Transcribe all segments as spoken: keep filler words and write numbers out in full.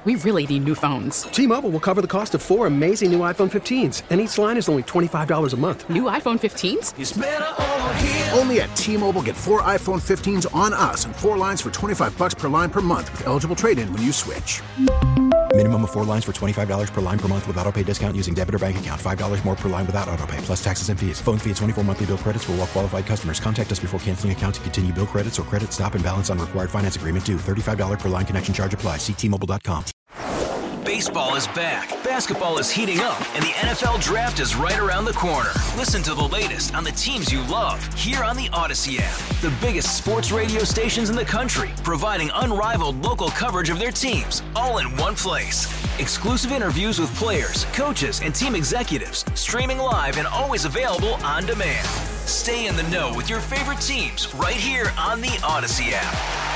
We really need new phones. T-Mobile will cover the cost of four amazing new iPhone fifteens, and each line is only twenty-five dollars a month. New iPhone fifteens? It's better over here. Only at T-Mobile, get four iPhone fifteens on us and four lines for twenty-five dollars per line per month with eligible trade-in when you switch. Minimum of four lines for twenty-five dollars per line per month with autopay discount using debit or bank account. five dollars more per line without autopay, plus taxes and fees. Phone fee at twenty-four monthly bill credits for well-qualified customers. Contact us before canceling account to continue bill credits or credit stop and balance on required finance agreement due. thirty-five dollars per line connection charge applies. See T Mobile dot com. Baseball is back, basketball is heating up, and the N F L Draft is right around the corner. Listen to the latest on the teams you love here on the Odyssey app. The biggest sports radio stations in the country, providing unrivaled local coverage of their teams, all in one place. Exclusive interviews with players, coaches, and team executives, streaming live and always available on demand. Stay in the know with your favorite teams right here on the Odyssey app.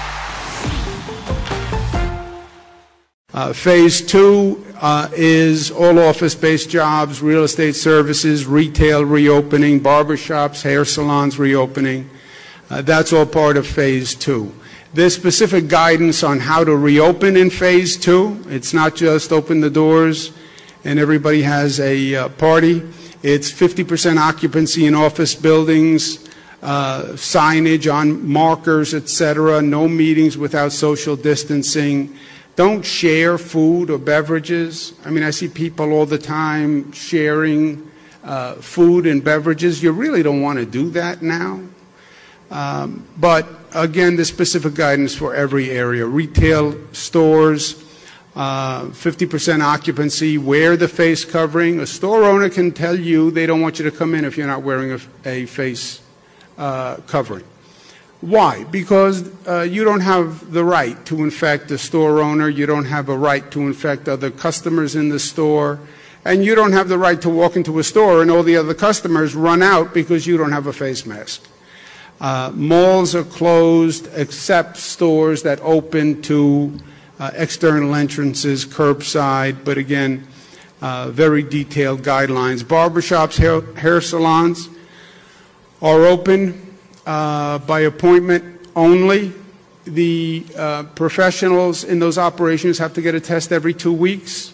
Uh, phase two uh, is all office-based jobs, real estate services, retail reopening, barbershops, hair salons reopening. Uh, that's all part of phase two. There's specific guidance on how to reopen in phase two. It's not just open the doors and everybody has a uh, party. It's fifty percent occupancy in office buildings, uh, signage on markers, et cetera, no meetings without social distancing. Don't share food or beverages. I mean, I see people all the time sharing uh, food and beverages. You really don't want to do that now. Um, but again, the specific guidance for every area. Retail stores, uh, fifty percent occupancy, wear the face covering. A store owner can tell you they don't want you to come in if you're not wearing a, a face uh, covering. Why? Because uh, you don't have the right to infect the store owner, you don't have a right to infect other customers in the store, and you don't have the right to walk into a store and all the other customers run out because you don't have a face mask. Uh, malls are closed except stores that open to uh, external entrances, curbside, but again, uh, very detailed guidelines. Barbershops, hair, hair salons are open Uh, by appointment only. The uh, professionals in those operations have to get a test every two weeks.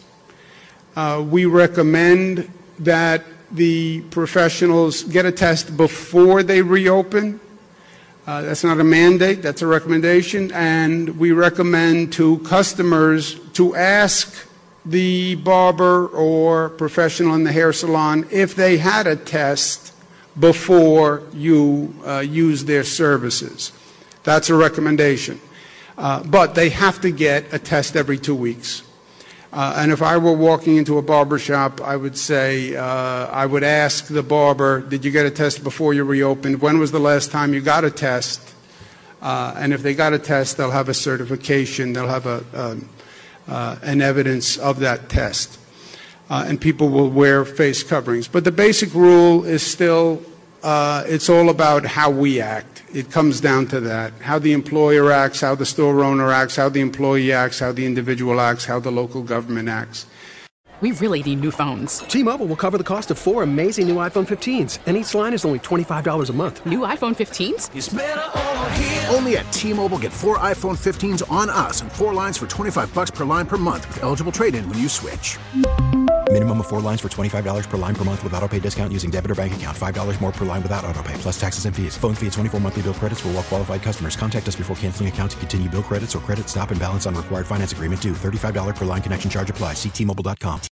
Uh, we recommend that the professionals get a test before they reopen. Uh, that's not a mandate, that's a recommendation. And we recommend to customers to ask the barber or professional in the hair salon if they had a test before you uh, use their services. That's a recommendation. Uh, but they have to get a test every two weeks. Uh, and if I were walking into a barber shop, I would say, uh, I would ask the barber, did you get a test before you reopened? When was the last time you got a test? Uh, and if they got a test, they'll have a certification, they'll have a, um, uh, an evidence of that test. Uh, and people will wear face coverings. But the basic rule is still, uh, it's all about how we act. It comes down to that. How the employer acts, how the store owner acts, how the employee acts, how the individual acts, how the local government acts. We really need new phones. T-Mobile will cover the cost of four amazing new iPhone fifteens, and each line is only twenty-five dollars a month. New iPhone fifteens? It's better over here. Only at T-Mobile, get four iPhone fifteens on us and four lines for twenty-five dollars per line per month with eligible trade-in when you switch. Minimum of four lines for twenty-five dollars per line per month with autopay discount using debit or bank account. five dollars more per line without autopay, plus taxes and fees. Phone fee at twenty-four monthly bill credits for well-qualified customers. Contact us before canceling account to continue bill credits or credit stop and balance on required finance agreement due. thirty-five dollars per line connection charge applies. See T Mobile dot com.